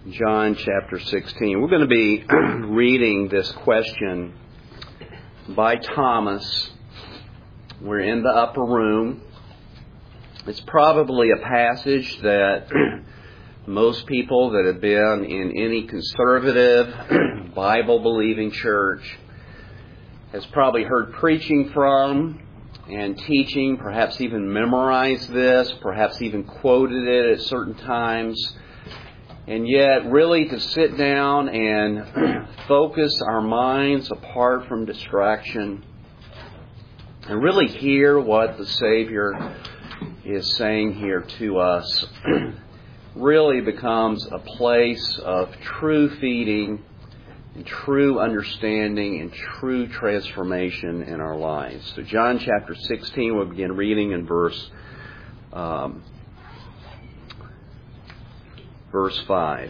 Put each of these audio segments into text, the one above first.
John chapter 16. We're going to be reading this question by Thomas. We're in the upper room. It's probably a passage that most people that have been in any conservative, Bible-believing church has probably heard preaching from and teaching, perhaps even memorized this, perhaps even quoted it at certain times. And yet, really to sit down and focus our minds apart from distraction and really hear what the Savior is saying here to us really becomes a place of true feeding and true understanding and true transformation in our lives. So John chapter 16, we'll begin reading in verse 5.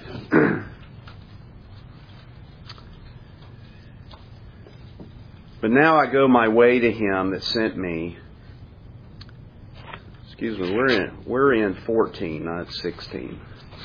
But now I go my way to him that sent me. Excuse me, we're in 14, not 16.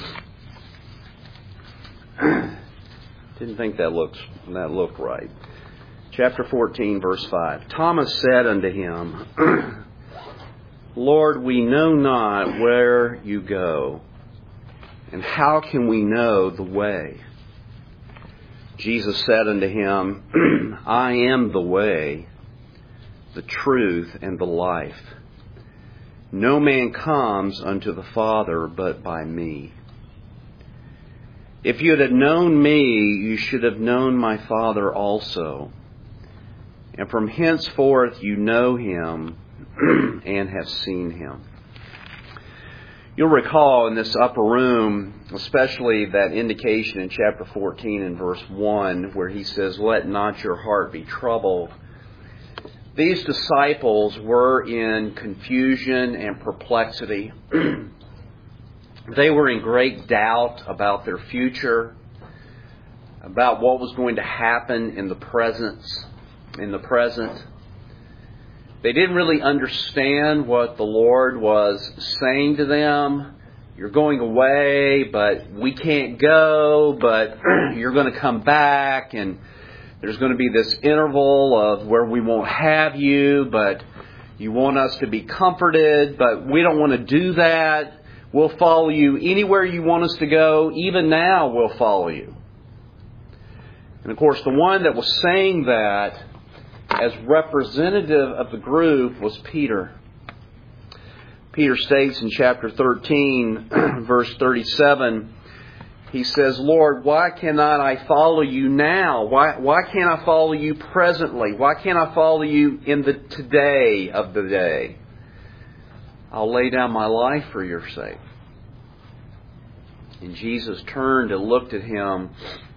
Didn't think that looked right. Chapter 14, verse 5. Thomas said unto him, Lord, we know not where you go, and how can we know the way? Jesus said unto him, I am the way, the truth, and the life. No man comes unto the Father but by me. If you had known me, you should have known my Father also. And from henceforth you know him and have seen him. You'll recall in this upper room, especially that indication in chapter 14 and verse 1, where he says, let not your heart be troubled. These disciples were in confusion and perplexity. They were in great doubt about their future, about what was going to happen in the present. They didn't really understand what the Lord was saying to them. You're going away, but we can't go, but you're going to come back, and there's going to be this interval of where we won't have you, but you want us to be comforted, but we don't want to do that. We'll follow you anywhere you want us to go. Even now, we'll follow you. And of course, the one that was saying that as representative of the group was Peter. Peter states in chapter 13, verse 37, he says, Lord, why cannot I follow you now? Why can't I follow you presently? Why can't I follow you in the today of the day? I'll lay down my life for your sake. And Jesus turned and looked at him.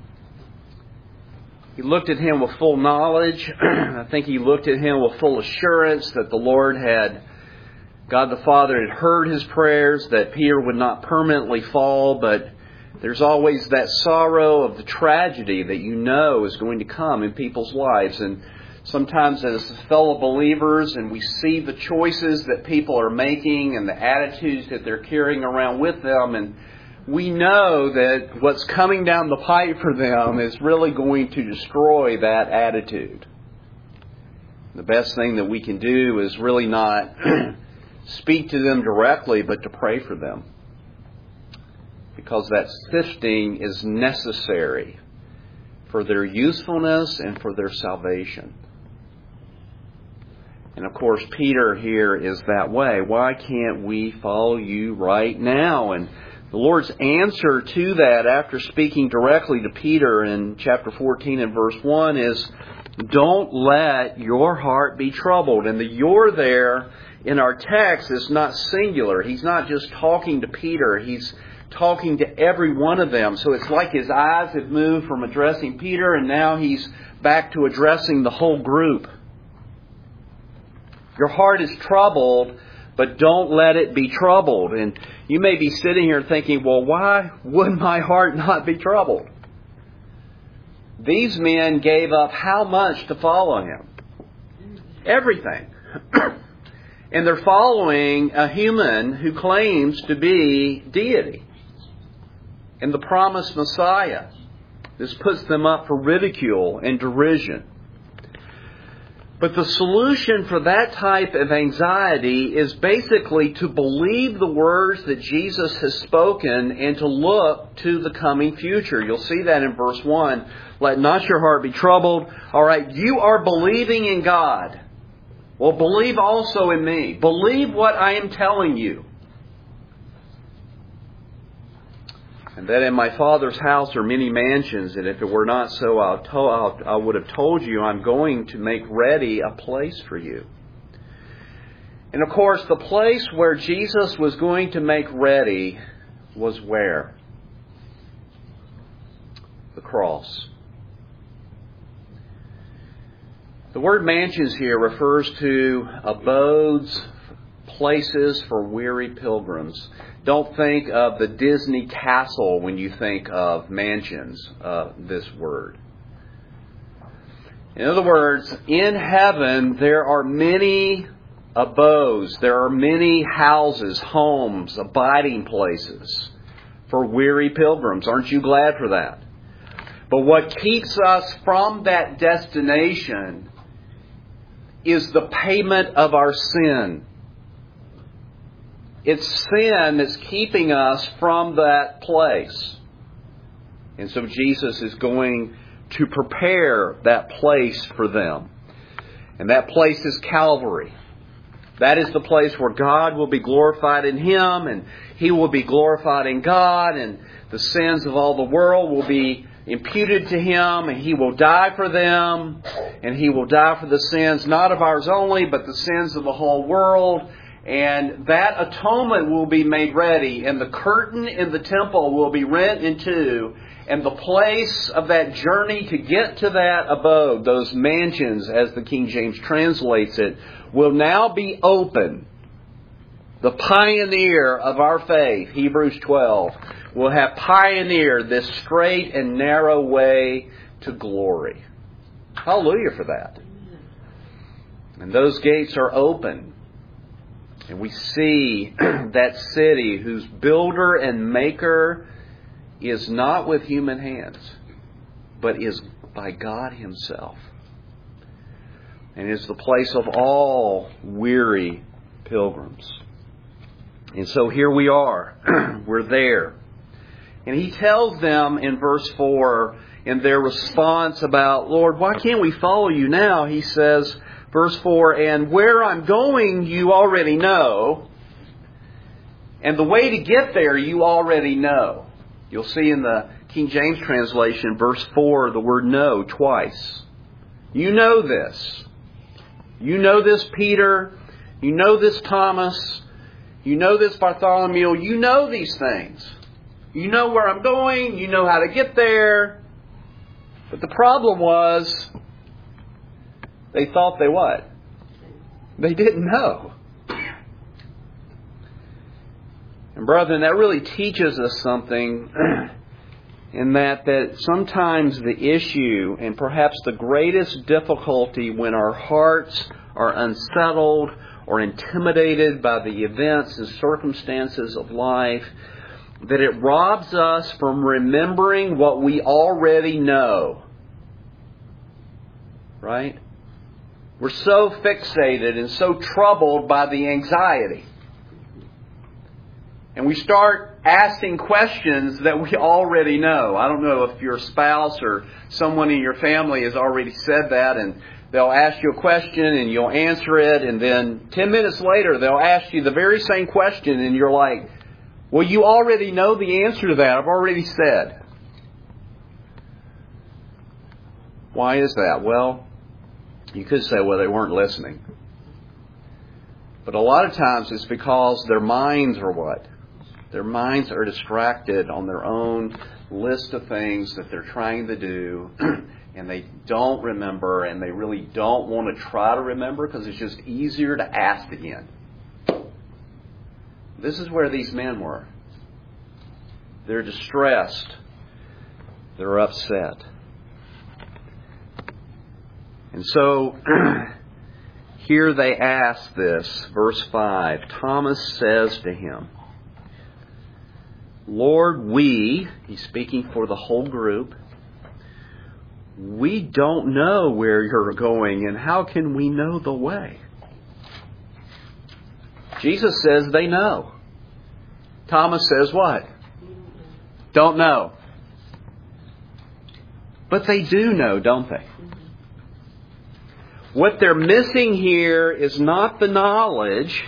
He looked at him with full knowledge. I think he looked at him with full assurance that the Lord God the Father had heard his prayers, that Peter would not permanently fall, but there's always that sorrow of the tragedy that you know is going to come in people's lives. And sometimes as fellow believers, and we see the choices that people are making and the attitudes that they're carrying around with them, and we know that what's coming down the pipe for them is really going to destroy that attitude. The best thing that we can do is really not speak to them directly, but to pray for them. Because that sifting is necessary for their usefulness and for their salvation. And of course, Peter here is that way. Why can't we follow you right now? And the Lord's answer to that, after speaking directly to Peter in chapter 14 and verse 1, is, don't let your heart be troubled. And the "you're" there in our text is not singular. He's not just talking to Peter. He's talking to every one of them. So it's like his eyes have moved from addressing Peter, and now he's back to addressing the whole group. Your heart is troubled, but don't let it be troubled. And you may be sitting here thinking, well, why would my heart not be troubled? These men gave up how much to follow him? Everything. And they're following a human who claims to be deity. and the promised Messiah. This puts them up for ridicule and derision. But the solution for that type of anxiety is basically to believe the words that Jesus has spoken and to look to the coming future. You'll see that in verse 1. Let not your heart be troubled. All right, you are believing in God. Well, believe also in me. Believe what I am telling you. And that in my Father's house are many mansions, and if it were not so, I would have told you I'm going to make ready a place for you. And of course, the place where Jesus was going to make ready was where? The cross. The word mansions here refers to abodes, places for weary pilgrims. Don't think of the Disney castle when you think of mansions, this word. In other words, in heaven there are many abodes, there are many houses, homes, abiding places for weary pilgrims. Aren't you glad for that? But what keeps us from that destination is the payment of our sin. It's sin that's keeping us from that place. And so Jesus is going to prepare that place for them. And that place is Calvary. That is the place where God will be glorified in Him, and He will be glorified in God, and the sins of all the world will be imputed to Him, and He will die for them, and He will die for the sins not of ours only, but the sins of the whole world. And that atonement will be made ready, and the curtain in the temple will be rent in two, and the place of that journey to get to that abode, those mansions as the King James translates it, will now be open. The pioneer of our faith, Hebrews 12, will have pioneered this straight and narrow way to glory. Hallelujah for that. And those gates are open. And we see that city whose builder and maker is not with human hands, but is by God Himself. And is the place of all weary pilgrims. And so here we are. We're there. And He tells them in verse 4, in their response about, Lord, why can't we follow you now? He says, verse 4, and where I'm going you already know, and the way to get there you already know. You'll see in the King James translation, verse 4, the word know twice. You know this. You know this, Peter. You know this, Thomas. You know this, Bartholomew. You know these things. You know where I'm going. You know how to get there. But the problem was, they thought they what? They didn't know. And brethren, that really teaches us something in that sometimes the issue and perhaps the greatest difficulty when our hearts are unsettled or intimidated by the events and circumstances of life, that it robs us from remembering what we already know. Right? We're so fixated and so troubled by the anxiety. And we start asking questions that we already know. I don't know if your spouse or someone in your family has already said that, and they'll ask you a question and you'll answer it, and then 10 minutes later they'll ask you the very same question and you're like, well, you already know the answer to that. I've already said. Why is that? Well, you could say, well, they weren't listening. But a lot of times it's because their minds are what? Their minds are distracted on their own list of things that they're trying to do, and they don't remember, and they really don't want to try to remember because it's just easier to ask again. This is where these men were. They're distressed. They're upset. And so, here they ask this, verse 5. Thomas says to Him, Lord, he's speaking for the whole group, we don't know where you're going, and how can we know the way? Jesus says they know. Thomas says what? Don't know. But they do know, don't they? What they're missing here is not the knowledge.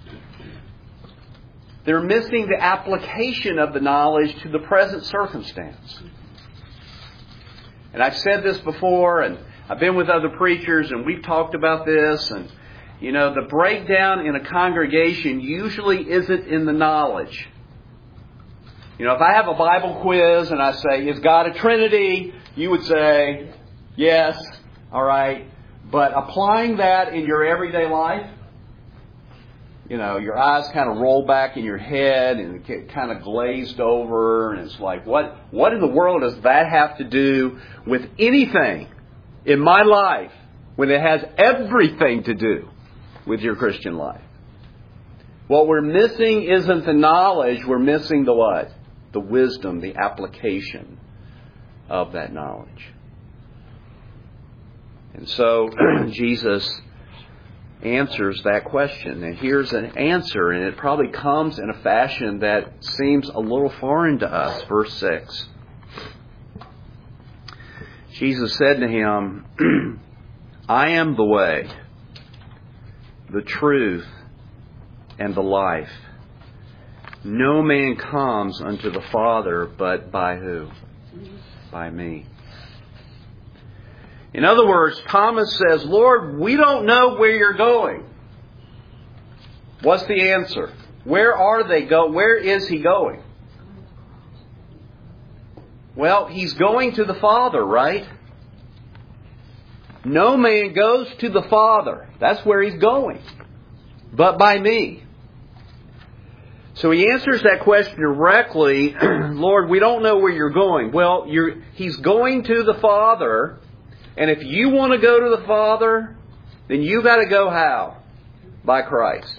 They're missing the application of the knowledge to the present circumstance. And I've said this before, and I've been with other preachers, and we've talked about this, and the breakdown in a congregation usually isn't in the knowledge. If I have a Bible quiz and I say, is God a Trinity? You would say, yes, all right. But applying that in your everyday life, your eyes kind of roll back in your head and get kind of glazed over, and it's like, what in the world does that have to do with anything in my life when it has everything to do with your Christian life? What we're missing isn't the knowledge, we're missing the what? The wisdom, the application of that knowledge. And so Jesus answers that question. And here's an answer, and it probably comes in a fashion that seems a little foreign to us. Verse 6. Jesus said to him, I am the way, the truth, and the life. No man comes unto the Father but by who? By me. In other words, Thomas says, Lord, we don't know where you're going. What's the answer? Where are they going? Where is he going? Well, he's going to the Father, right? No man goes to the Father. That's where he's going. But by me. So he answers that question directly. Lord, we don't know where you're going. Well, he's going to the Father. And if you want to go to the Father, then you got to go how? By Christ.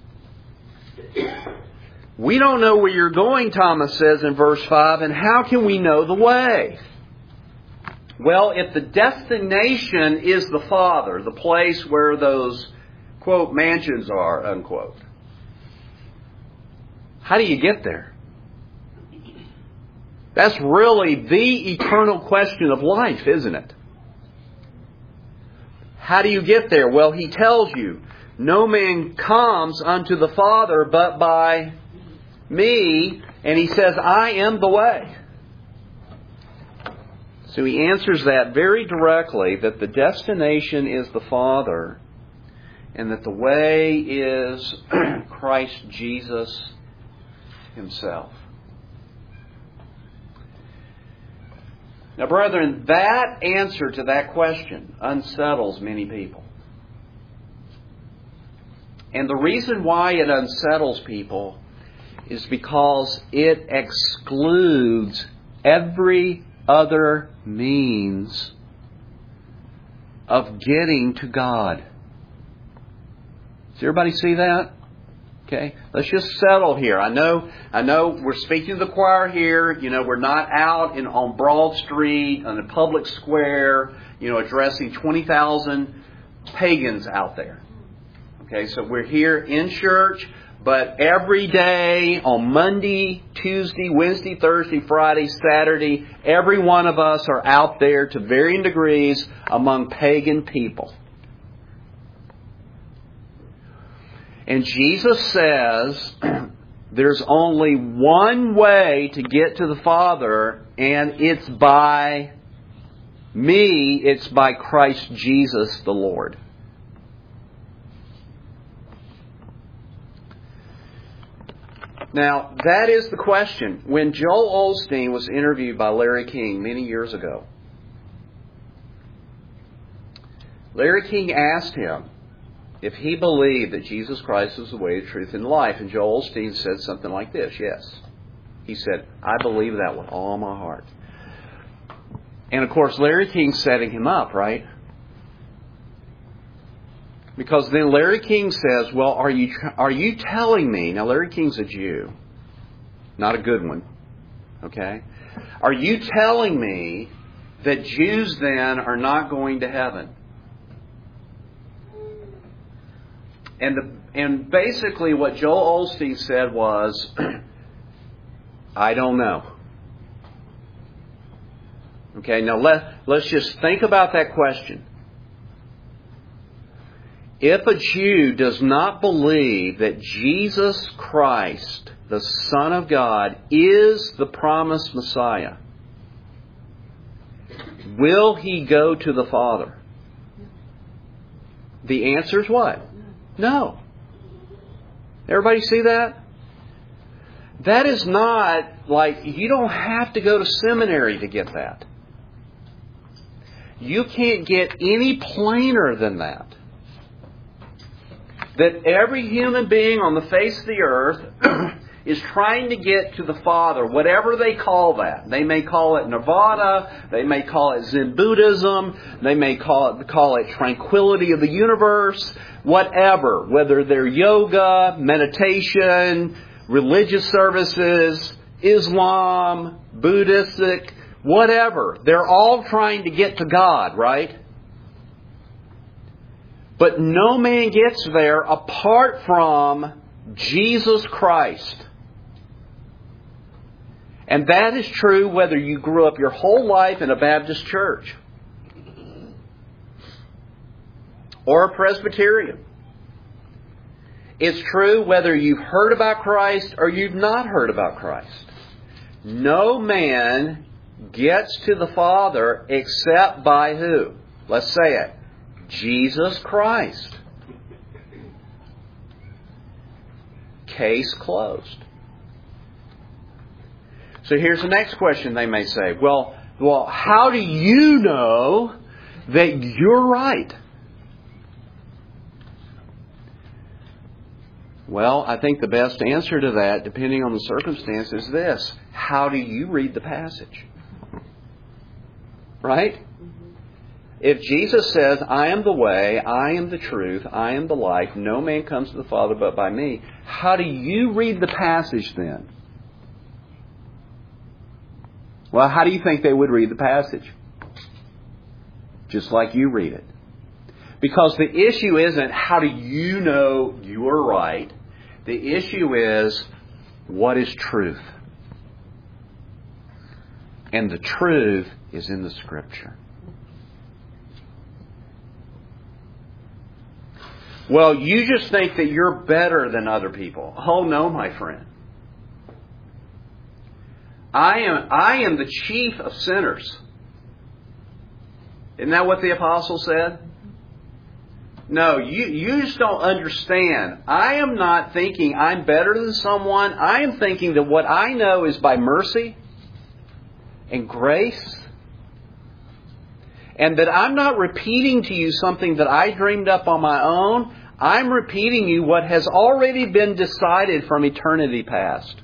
We don't know where you're going, Thomas says in verse 5, and how can we know the way? Well, if the destination is the Father, the place where those, quote, mansions are, unquote, how do you get there? That's really the eternal question of life, isn't it? How do you get there? Well, he tells you, no man comes unto the Father but by me. And he says, I am the way. So he answers that very directly, that the destination is the Father, and that the way is Christ Jesus Himself. Now, brethren, that answer to that question unsettles many people. And the reason why it unsettles people is because it excludes every other means of getting to God. Does everybody see that? Okay, let's just settle here. I know we're speaking to the choir here. We're not out on Broad Street, on a public square, addressing 20,000 pagans out there. Okay, so we're here in church, but every day on Monday, Tuesday, Wednesday, Thursday, Friday, Saturday, every one of us are out there to varying degrees among pagan people. And Jesus says there's only one way to get to the Father, and it's by me, it's by Christ Jesus the Lord. Now, that is the question. When Joel Osteen was interviewed by Larry King many years ago, Larry King asked him if he believed that Jesus Christ was the way, the truth, and the life. And Joel Osteen said something like this, yes. He said, I believe that with all my heart. And of course, Larry King's setting him up, right? Because then Larry King says, well, are you telling me, now Larry King's a Jew, Not a good one. Okay? Are you telling me that Jews then are not going to heaven? And basically what Joel Osteen said was, I don't know. Okay, now let's just think about that question. If a Jew does not believe that Jesus Christ, the Son of God, is the promised Messiah, will he go to the Father? The answer is what? No. Everybody see that? That is not like, you don't have to go to seminary to get that. You can't get any plainer than that. That every human being on the face of the earth is trying to get to the Father, whatever they call that. They may call it Nirvana, they may call it Zen Buddhism, they may call it tranquility of the universe, whatever. Whether they're yoga, meditation, religious services, Islam, Buddhistic, whatever. They're all trying to get to God, right? But no man gets there apart from Jesus Christ. And that is true whether you grew up your whole life in a Baptist church or a Presbyterian. It's true whether you've heard about Christ or you've not heard about Christ. No man gets to the Father except by who? Let's say it. Jesus Christ. Case closed. So here's the next question they may say. Well, how do you know that you're right? Well, I think the best answer to that, depending on the circumstance, is this. How do you read the passage? Right? If Jesus says, I am the way, I am the truth, I am the life, no man comes to the Father but by me, how do you read the passage then? Well, how do you think they would read the passage? Just like you read it. Because the issue isn't how do you know you are right. The issue is what is truth. And the truth is in the Scripture. Well, you just think that you're better than other people. Oh no, my friend. I am the chief of sinners. Isn't that what the apostle said? No, you just don't understand. I am not thinking I'm better than someone. I am thinking that what I know is by mercy and grace. And that I'm not repeating to you something that I dreamed up on my own. I'm repeating you what has already been decided from eternity past.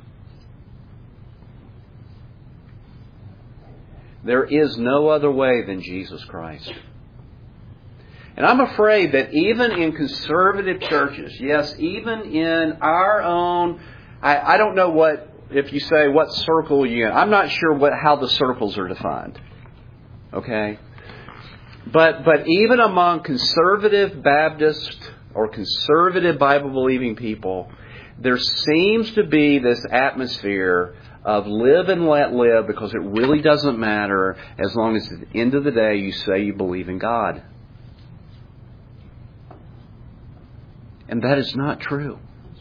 There is no other way than Jesus Christ. And I'm afraid that even in conservative churches, yes, even in our own, I don't know what, if you say what circle you're in, I'm not sure how the circles are defined. Okay? But even among conservative Baptist or conservative Bible-believing people, there seems to be this atmosphere of live and let live because it really doesn't matter as long as at the end of the day you say you believe in God. And that is not true.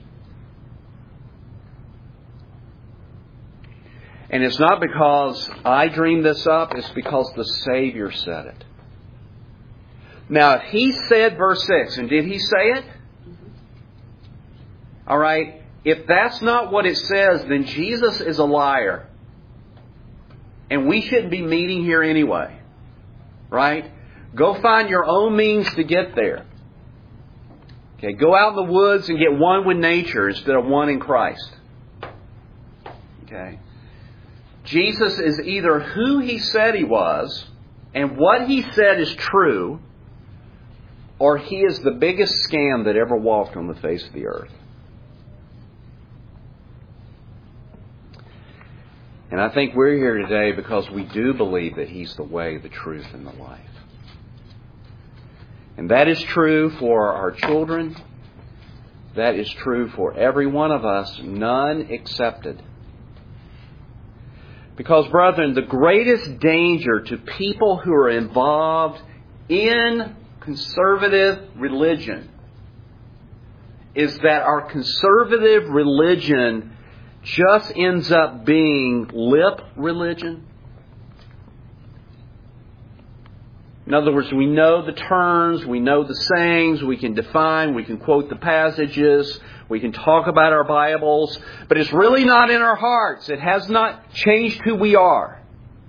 And it's not because I dreamed this up, it's because the Savior said it. Now, if He said verse 6, and did He say it? All right. If that's not what it says, then Jesus is a liar. And we shouldn't be meeting here anyway. Right? Go find your own means to get there. Okay, go out in the woods and get one with nature instead of one in Christ. Okay. Jesus is either who He said He was, and what He said is true, or He is the biggest scam that ever walked on the face of the earth. And I think we're here today because we do believe that He's the way, the truth, and the life. And that is true for our children. That is true for every one of us, none excepted. Because, brethren, the greatest danger to people who are involved in conservative religion is that our conservative religion just ends up being lip religion. In other words, we know the terms, we know the sayings, we can define, we can quote the passages, we can talk about our Bibles, but it's really not in our hearts. It has not changed who we are.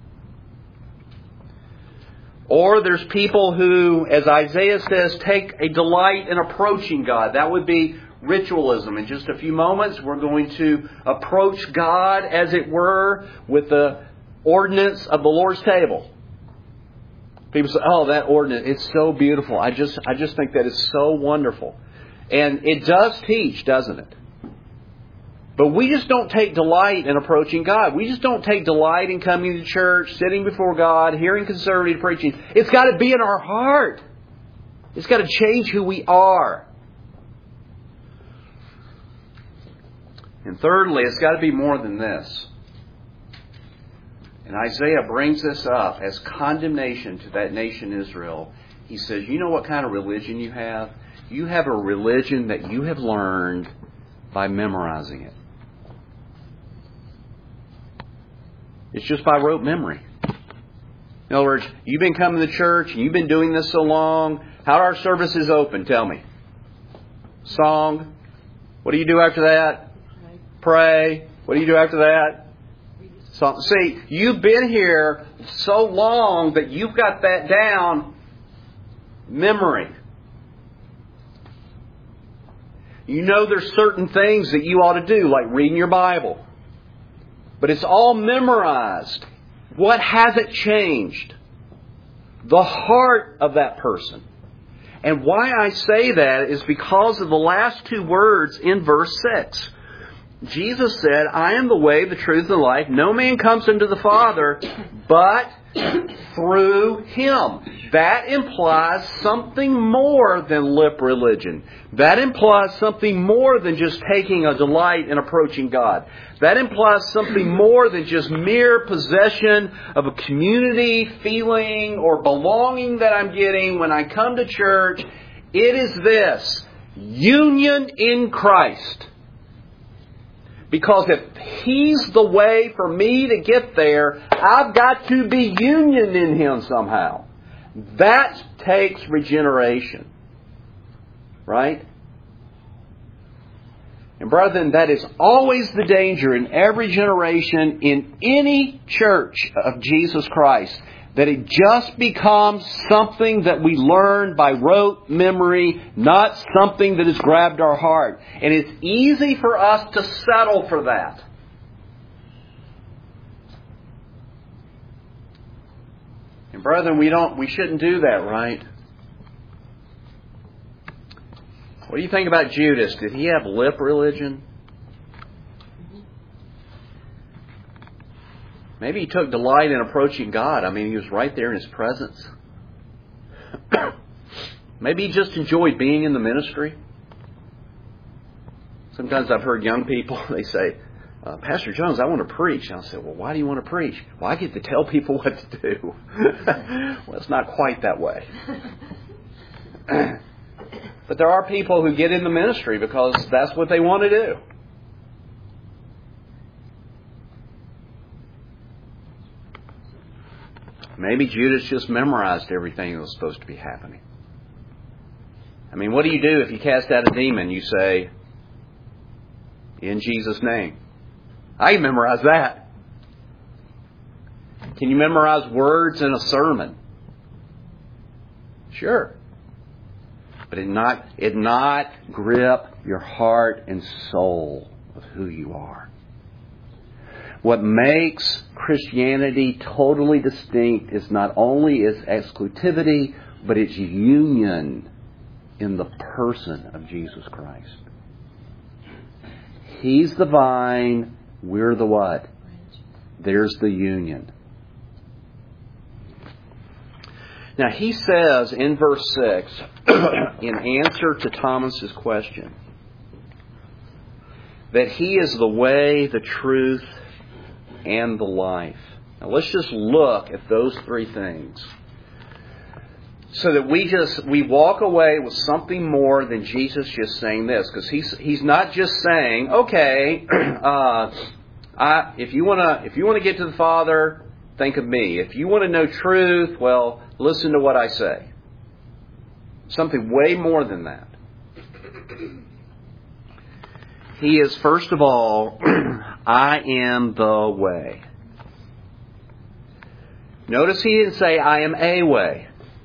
Or there's people who, as Isaiah says, take a delight in approaching God. That would be ritualism. In just a few moments, we're going to approach God, as it were, with the ordinance of the Lord's table. People say, oh, that ordinance, it's so beautiful. I just think that is so wonderful. And it does teach, doesn't it? But we just don't take delight in approaching God. We just don't take delight in coming to church, sitting before God, hearing conservative preaching. It's got to be in our heart. It's got to change who we are. And thirdly, it's got to be more than this. And Isaiah brings this up as condemnation to that nation Israel. He says, you know what kind of religion you have? You have a religion that you have learned by memorizing it. It's just by rote memory. In other words, you've been coming to church, and you've been doing this so long. How are our services open? Tell me. Song. What do you do after that? Pray. What do you do after that? So, see, you've been here so long that you've got that down. Memory. You know there's certain things that you ought to do, like reading your Bible. But it's all memorized. What hasn't changed? The heart of that person. And why I say that is because of the last two words in verse 6. Jesus said, I am the way, the truth, and the life. No man comes unto the Father but through Him. That implies something more than lip religion. That implies something more than just taking a delight in approaching God. That implies something more than just mere possession of a community feeling or belonging that I'm getting when I come to church. It is this: union in Christ. Because if He's the way for me to get there, I've got to be union in Him somehow. That takes regeneration. Right? And brethren, that is always the danger in every generation, in any church of Jesus Christ. That it just becomes something that we learn by rote memory, not something that has grabbed our heart. And it's easy for us to settle for that. And brethren, we shouldn't do that, right? What do you think about Judas? Did he have lip religion? Maybe he took delight in approaching God. I mean, he was right there in His presence. Maybe he just enjoyed being in the ministry. Sometimes I've heard young people, they say, Pastor Jones, I want to preach. And I'll say, well, why do you want to preach? Well, I get to tell people what to do. Well, it's not quite that way. But there are people who get in the ministry because that's what they want to do. Maybe Judas just memorized everything that was supposed to be happening. I mean, what do you do if you cast out a demon? You say, in Jesus' name. I can memorize that. Can you memorize words in a sermon? Sure. But it not grip your heart and soul of who you are. What makes Christianity totally distinct is not only its exclusivity, but its union in the person of Jesus Christ. He's the vine, we're the what? There's the union. Now he says in verse 6, in answer to Thomas's question, that He is the way, the truth, and the life. Now let's just look at those three things, so that we walk away with something more than Jesus just saying this. Because he's not just saying, okay, if you want to get to the Father, think of me. If you want to know truth, well, listen to what I say. Something way more than that. He is, first of all, I am the way. Notice He didn't say, I am a way.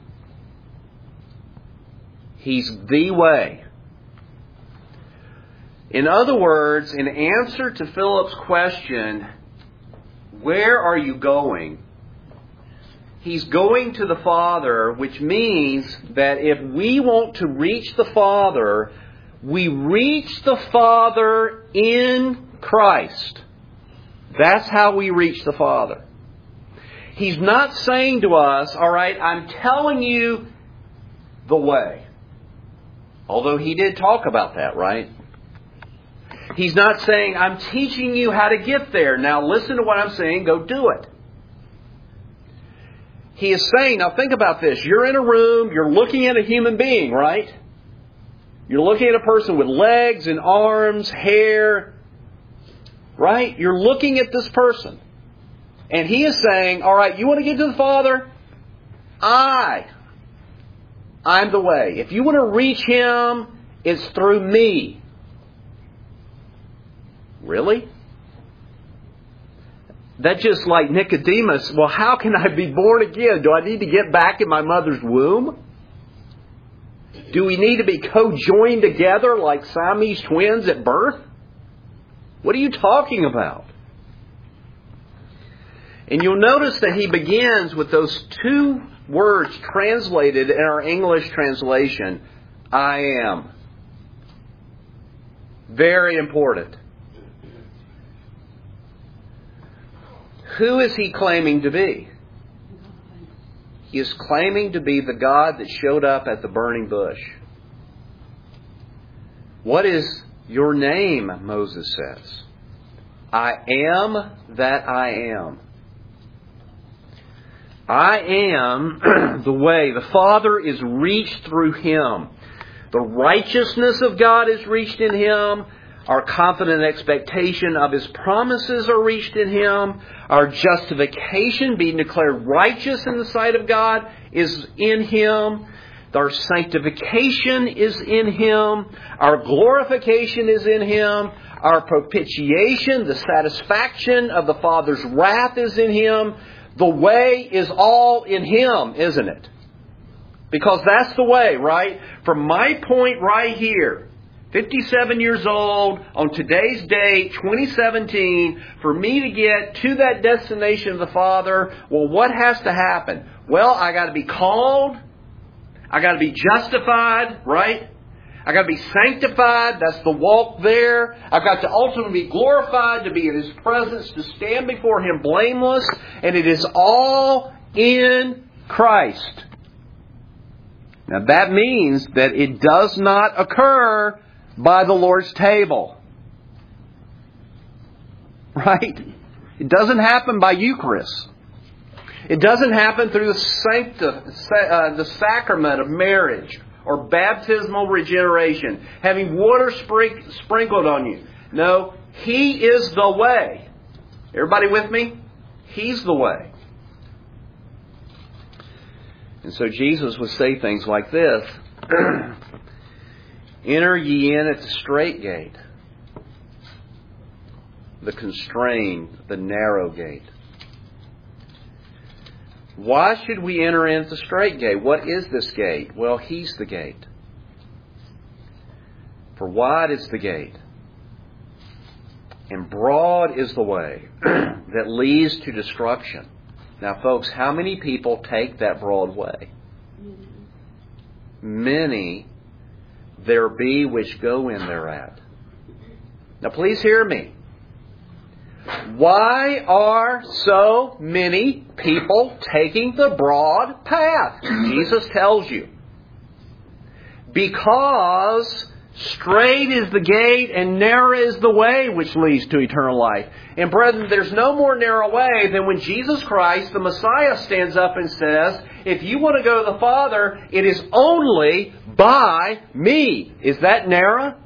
He's the way. In other words, in answer to Philip's question, where are you going? He's going to the Father, which means that if we want to reach the Father, we reach the Father in Christ. That's how we reach the Father. He's not saying to us, all right, I'm telling you the way. Although He did talk about that, right? He's not saying, I'm teaching you how to get there. Now listen to what I'm saying, go do it. He is saying, now think about this. You're in a room, you're looking at a human being, right? You're looking at a person with legs and arms, hair, right? You're looking at this person. And He is saying, all right, you want to get to the Father? I'm the way. If you want to reach Him, it's through me. Really? That's just like Nicodemus. Well, how can I be born again? Do I need to get back in my mother's womb? Do we need to be co-joined together like Siamese twins at birth? What are you talking about? And you'll notice that he begins with those two words translated in our English translation, I am. Very important. Who is he claiming to be? He is claiming to be the God that showed up at the burning bush. What is your name, Moses says. I am that I am. I am the way. The Father is reached through Him. The righteousness of God is reached in Him. Our confident expectation of His promises are reached in Him. Our justification, being declared righteous in the sight of God, is in Him. Our sanctification is in Him. Our glorification is in Him. Our propitiation, the satisfaction of the Father's wrath, is in Him. The way is all in Him, isn't it? Because that's the way, right? From my point right here, 57 years old, on today's date, 2017, for me to get to that destination of the Father, well, what has to happen? Well, I got to be called. I got to be justified, right? I got to be sanctified. That's the walk there. I've got to ultimately be glorified, to be in His presence, to stand before Him blameless. And it is all in Christ. Now that means that it does not occur by the Lord's table. Right? It doesn't happen by Eucharist. It doesn't happen through the sacrament of marriage or baptismal regeneration, having water sprinkled on you. No, He is the way. Everybody with me? He's the way. And so Jesus would say things like this. Enter ye in at the strait gate, the constrained, the narrow gate. Why should we enter in at the strait gate? What is this gate? Well, He's the gate. For wide is the gate, and broad is the way that leads to destruction. Now, folks, how many people take that broad way? Many there be which go in thereat. Now, please hear me. Why are so many people taking the broad path? Jesus tells you. Because straight is the gate and narrow is the way which leads to eternal life. And brethren, there's no more narrow way than when Jesus Christ, the Messiah, stands up and says, if you want to go to the Father, it is only by me. Is that narrow?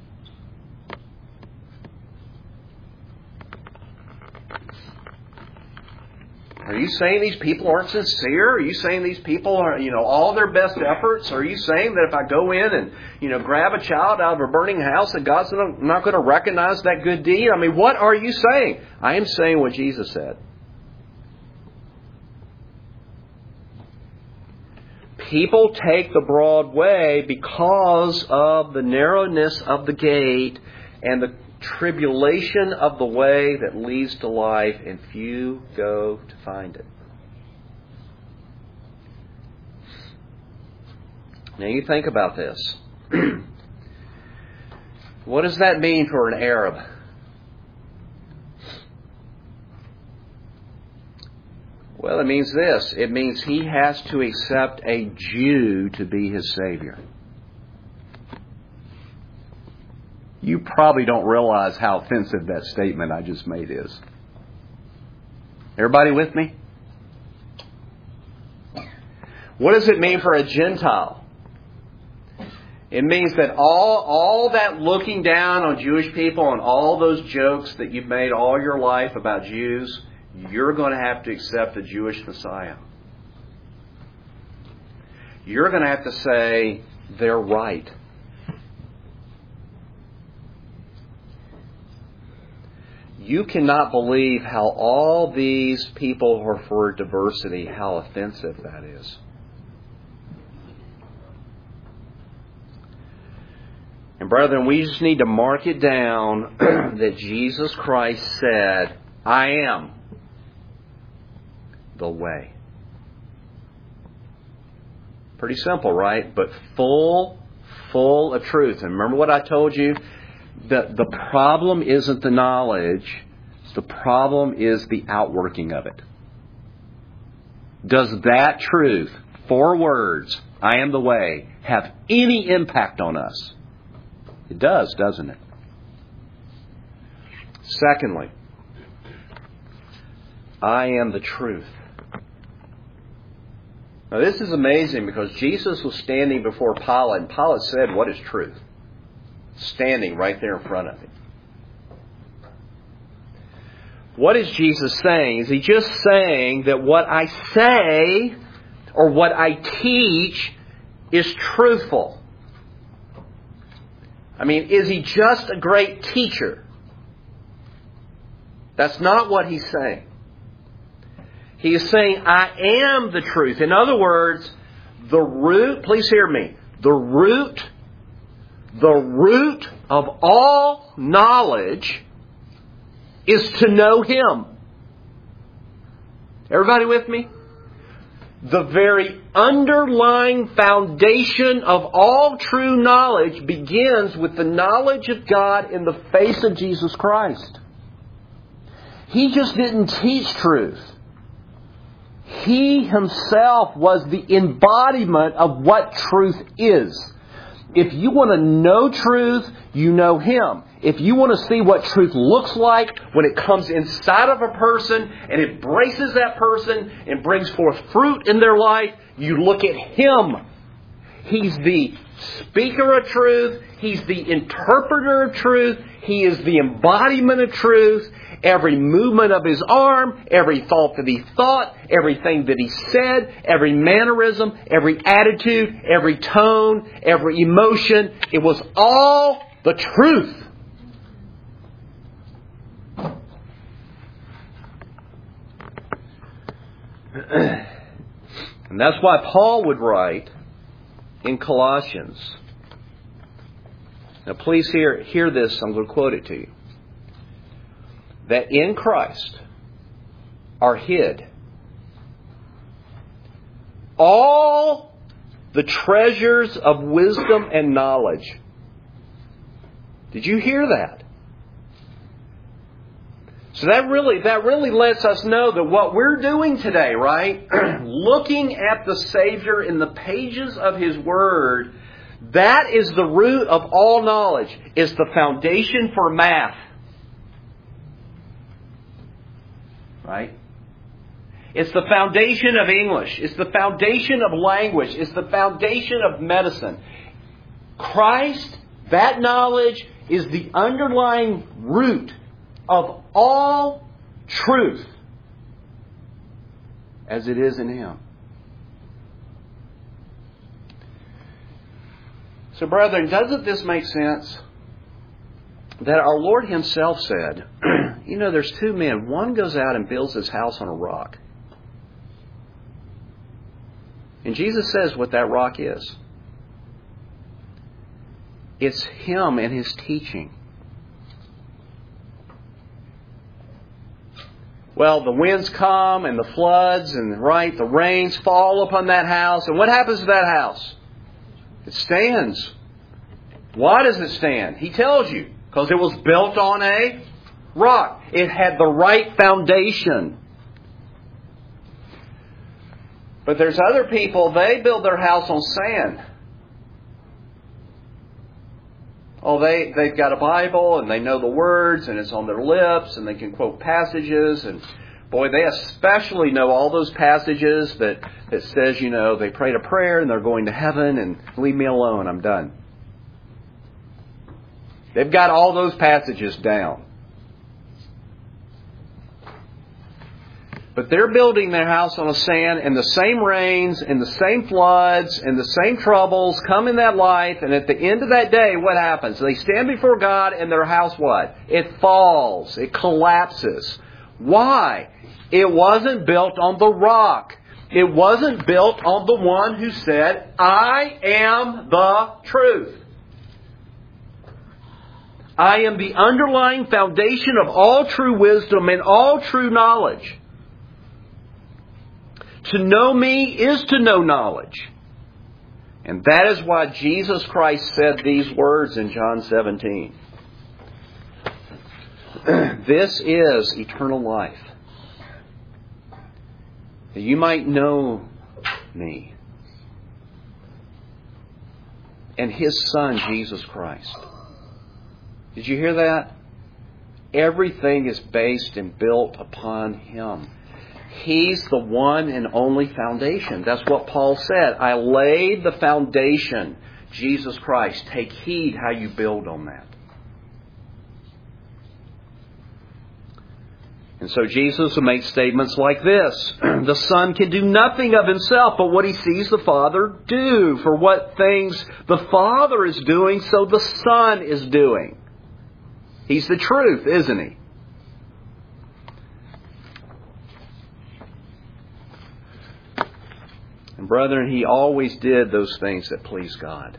Are you saying these people aren't sincere? Are you saying these people are, all their best efforts? Are you saying that if I go in and, grab a child out of a burning house, that God's not going to recognize that good deed? I mean, what are you saying? I am saying what Jesus said. People take the broad way because of the narrowness of the gate and the tribulation of the way that leads to life, and few go to find it. Now you think about this. What does that mean for an Arab? Well, it means this. It means he has to accept a Jew to be his Savior. You probably don't realize how offensive that statement I just made is. Everybody with me? What does it mean for a Gentile? It means that all that looking down on Jewish people and all those jokes that you've made all your life about Jews, you're going to have to accept the Jewish Messiah. You're going to have to say, they're right. You cannot believe how all these people who are for diversity, how offensive that is. And brethren, we just need to mark it down that Jesus Christ said, I am the way. Pretty simple, right? But full of truth. And remember what I told you? The problem isn't the knowledge. The problem is the outworking of it. Does that truth, 4 words, I am the way, have any impact on us? It does, doesn't it? Secondly, I am the truth. Now this is amazing because Jesus was standing before Pilate, and Pilate said, what is truth? Standing right there in front of him. What is Jesus saying? Is he just saying that what I say or what I teach is truthful? I mean, is he just a great teacher? That's not what he's saying. He is saying, I am the truth. In other words, the root, please hear me, the root of all knowledge is to know Him. Everybody with me? The very underlying foundation of all true knowledge begins with the knowledge of God in the face of Jesus Christ. He just didn't teach truth. He Himself was the embodiment of what truth is. If you want to know truth, you know Him. If you want to see what truth looks like when it comes inside of a person and embraces that person and brings forth fruit in their life, you look at Him. He's the speaker of truth. He's the interpreter of truth. He is the embodiment of truth. Every movement of His arm, every thought that He thought, everything that He said, every mannerism, every attitude, every tone, every emotion, it was all the truth. And that's why Paul would write in Colossians. Now please hear this, I'm going to quote it to you. That in Christ are hid all the treasures of wisdom and knowledge. Did you hear that? So that really lets us know that what we're doing today, right? Looking at the Savior in the pages of His Word, that is the root of all knowledge. It's the foundation for math. Right? It's the foundation of English. It's the foundation of language. It's the foundation of medicine. Christ, that knowledge, is the underlying root of all truth as it is in Him. So, brethren, doesn't this make sense? That our Lord Himself said, there's two men. One goes out and builds his house on a rock. And Jesus says what that rock is. It's Him and His teaching. Well, the winds come and the floods and the rains fall upon that house. And what happens to that house? It stands. Why does it stand? He tells you. Because it was built on a rock. It had the right foundation. But there's other people, they build their house on sand. Oh, they've got a Bible and they know the words and it's on their lips and they can quote passages. And boy, they especially know all those passages that says, they prayed a prayer and they're going to heaven and leave me alone, I'm done. They've got all those passages down. But they're building their house on a sand, and the same rains and the same floods and the same troubles come in that life. And at the end of that day, what happens? They stand before God and their house what? It falls. It collapses. Why? It wasn't built on the rock. It wasn't built on the one who said, I am the truth. I am the underlying foundation of all true wisdom and all true knowledge. To know me is to know knowledge. And that is why Jesus Christ said these words in John 17. This is eternal life. That you might know me. And His Son, Jesus Christ. Did you hear that? Everything is based and built upon Him. He's the one and only foundation. That's what Paul said. I laid the foundation, Jesus Christ. Take heed how you build on that. And so Jesus will make statements like this. The Son can do nothing of Himself but what He sees the Father do. For what things the Father is doing, so the Son is doing. He's the truth, isn't He? And brethren, He always did those things that please God.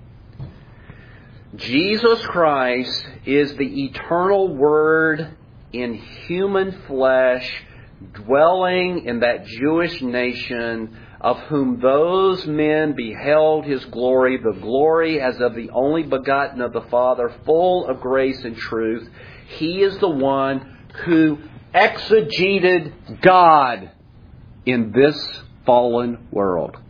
Jesus Christ is the eternal Word in human flesh, dwelling in that Jewish nation, of whom those men beheld His glory, the glory as of the only begotten of the Father, full of grace and truth. He is the one who exegeted God in this fallen world.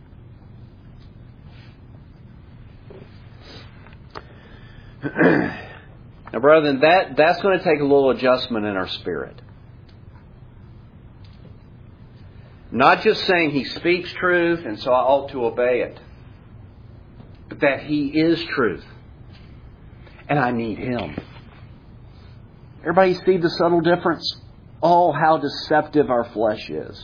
Now, brethren, that's going to take a little adjustment in our spirit. Not just saying He speaks truth and so I ought to obey it. But that He is truth. And I need Him. Everybody see the subtle difference? Oh, how deceptive our flesh is.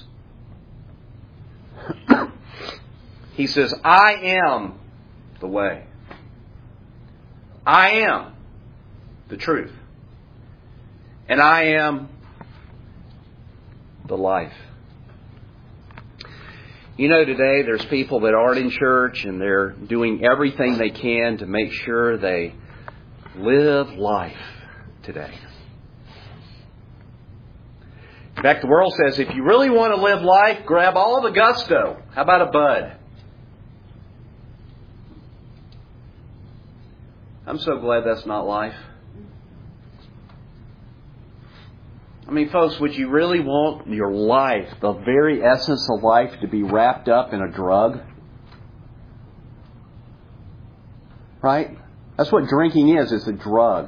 He says, I am the way. I am the truth. And I am the life. Today there's people that aren't in church and they're doing everything they can to make sure they live life today. In fact, the world says if you really want to live life, grab all the gusto. How about a bud? I'm so glad that's not life. I mean, folks, would you really want your life, the very essence of life, to be wrapped up in a drug? Right? That's what drinking is. It's a drug.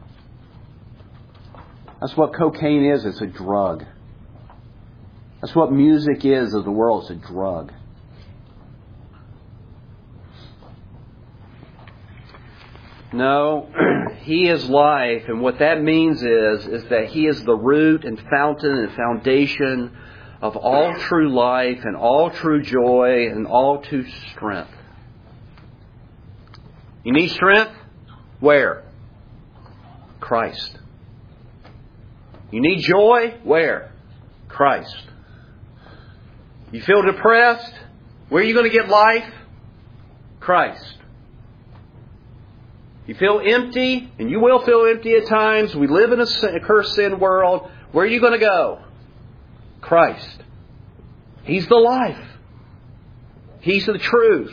That's what cocaine is. It's a drug. That's what music is of the world. It's a drug. No, He is life, and what that means is that He is the root and fountain and foundation of all true life and all true joy and all true strength. You need strength? Where? Christ. You need joy? Where? Christ. You feel depressed? Where are you going to get life? Christ. You feel empty, and you will feel empty at times. We live in a cursed sin world. Where are you going to go? Christ. He's the life. He's the truth.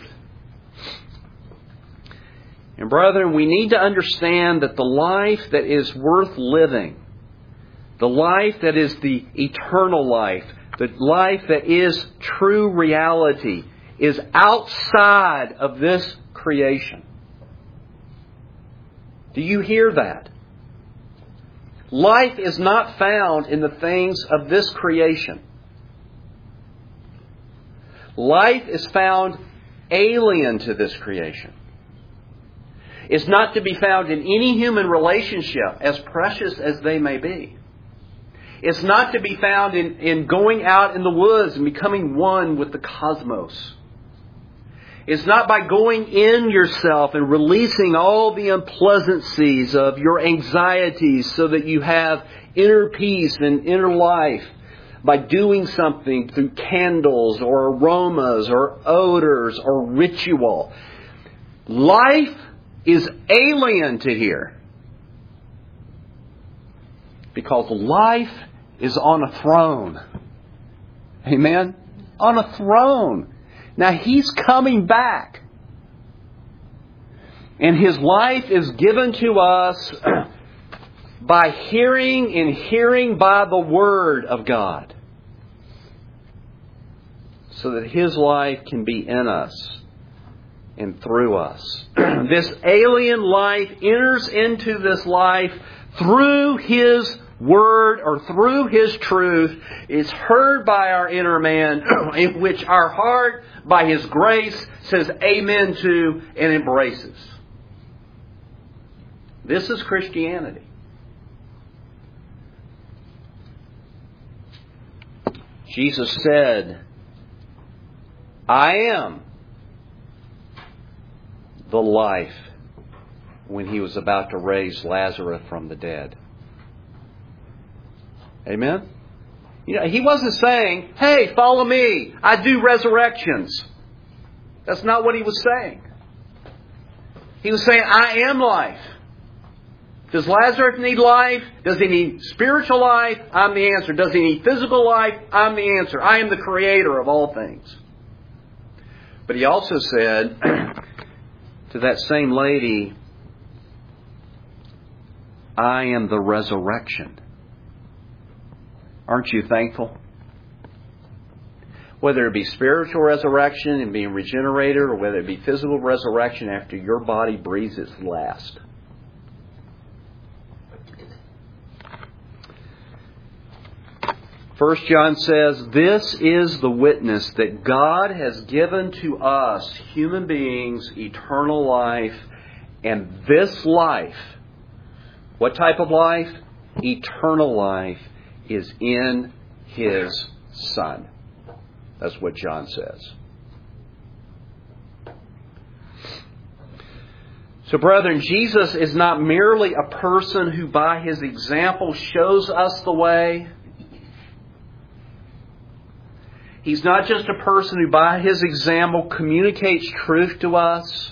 And brethren, we need to understand that the life that is worth living, the life that is the eternal life, the life that is true reality, is outside of this creation. Do you hear that? Life is not found in the things of this creation. Life is found alien to this creation. It's not to be found in any human relationship, as precious as they may be. It's not to be found in going out in the woods and becoming one with the cosmos. It's not by going in yourself and releasing all the unpleasantcies of your anxieties so that you have inner peace and inner life by doing something through candles or aromas or odors or ritual. Life is alien to here because life is on a throne. Amen? On a throne. Now He's coming back. And His life is given to us by hearing and hearing by the Word of God. So that His life can be in us and through us. This alien life enters into this life through His Word or through His truth. Is heard by our inner man, in which our heart, by His grace, says amen to and embraces. This is Christianity. Jesus said, I am the life, when He was about to raise Lazarus from the dead. Amen? You know, He wasn't saying, hey, follow me. I do resurrections. That's not what He was saying. He was saying, I am life. Does Lazarus need life? Does he need spiritual life? I'm the answer. Does he need physical life? I'm the answer. I am the creator of all things. But He also said to that same lady, I am the resurrection. Aren't you thankful? Whether it be spiritual resurrection and being regenerated, or whether it be physical resurrection after your body breathes its last. 1 John says, this is the witness that God has given to us, human beings, eternal life. And this life, what type of life? Eternal life is in His Son. That's what John says. So, brethren, Jesus is not merely a person who by His example shows us the way. He's not just a person who by His example communicates truth to us.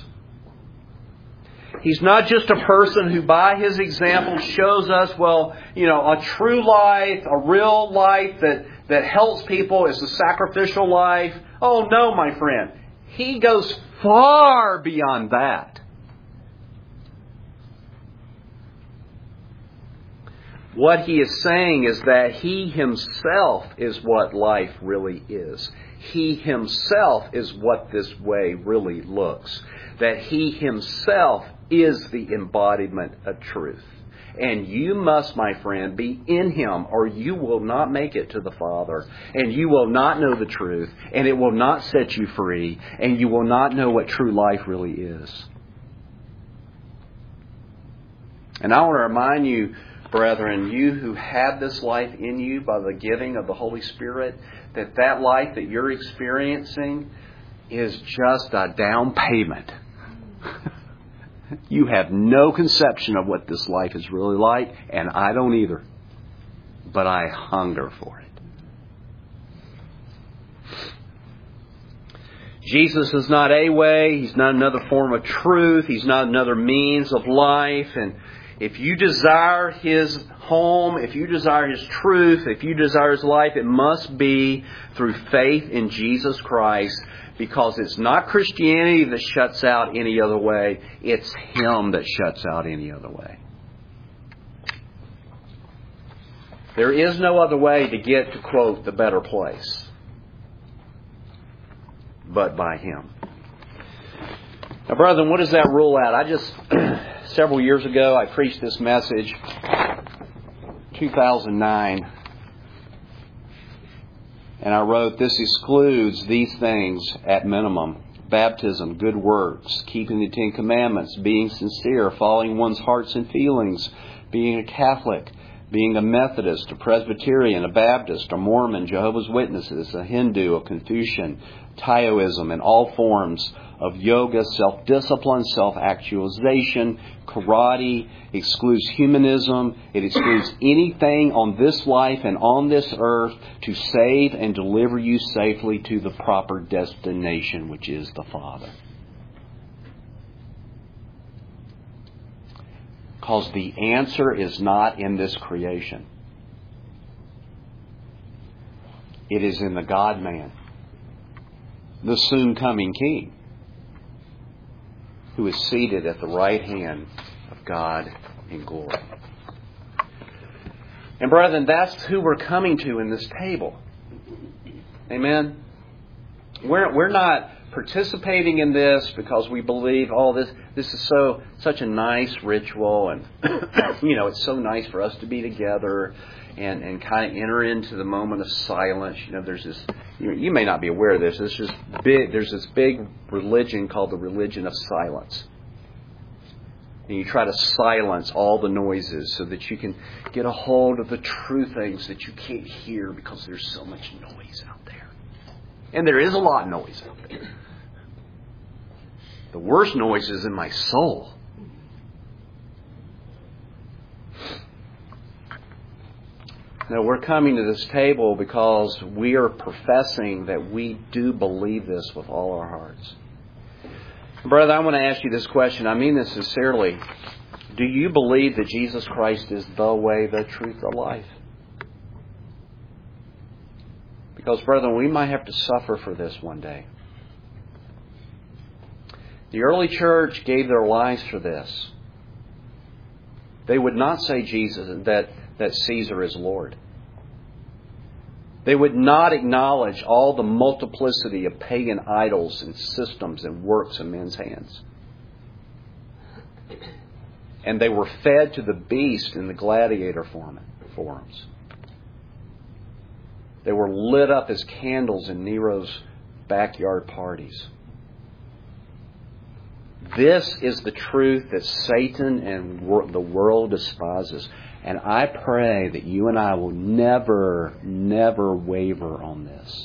He's not just a person who by His example shows us, a true life, a real life that helps people is the sacrificial life. Oh no, my friend. He goes far beyond that. What he is saying is that he himself is what life really is. He himself is what this way really looks. That he himself is the embodiment of truth. And you must, my friend, be in him, or you will not make it to the Father. And you will not know the truth. And it will not set you free. And you will not know what true life really is. And I want to remind you, brethren, you who have this life in you by the giving of the Holy Spirit, that life that you're experiencing is just a down payment. You have no conception of what this life is really like, and I don't either. But I hunger for it. Jesus is not a way. He's not another form of truth. He's not another means of life. And if you desire His home, if you desire His truth, if you desire His life, it must be through faith in Jesus Christ. Because it's not Christianity that shuts out any other way. It's Him that shuts out any other way. There is no other way to get to, quote, the better place. But by Him. Now, brethren, what does that rule out? Several years ago, I preached this message, 2009. And I wrote, this excludes these things at minimum. Baptism, good works, keeping the 10 Commandments, being sincere, following one's hearts and feelings, being a Catholic, being a Methodist, a Presbyterian, a Baptist, a Mormon, Jehovah's Witnesses, a Hindu, a Confucian, Taoism, and all forms of yoga, self-discipline, self-actualization, karate, excludes humanism. It excludes anything on this life and on this earth to save and deliver you safely to the proper destination, which is the Father. Because the answer is not in this creation. It is in the God-man, the soon-coming King, who is seated at the right hand of God in glory. And brethren, that's who we're coming to in this table. Amen? We're not participating in this because we believe, this is such a nice ritual, and it's so nice for us to be together and kind of enter into the moment of silence. There's this, you may not be aware of this. There's this big religion called the religion of silence. And you try to silence all the noises so that you can get a hold of the true things that you can't hear because there's so much noise out there. And there is a lot of noise out there. The worst noise is in my soul. Now, we're coming to this table because we are professing that we do believe this with all our hearts. Brother, I want to ask you this question. I mean this sincerely. Do you believe that Jesus Christ is the way, the truth, the life? Because, brethren, we might have to suffer for this one day. The early church gave their lives for this. They would not say that Caesar is Lord. They would not acknowledge all the multiplicity of pagan idols and systems and works in men's hands. And they were fed to the beast in the gladiator forums. They were lit up as candles in Nero's backyard parties. This is the truth that Satan and the world despises. And I pray that you and I will never, never waver on this.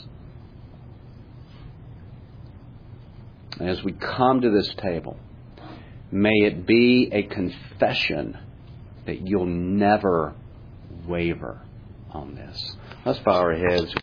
And as we come to this table, may it be a confession that you'll never waver on this. Let's bow our heads.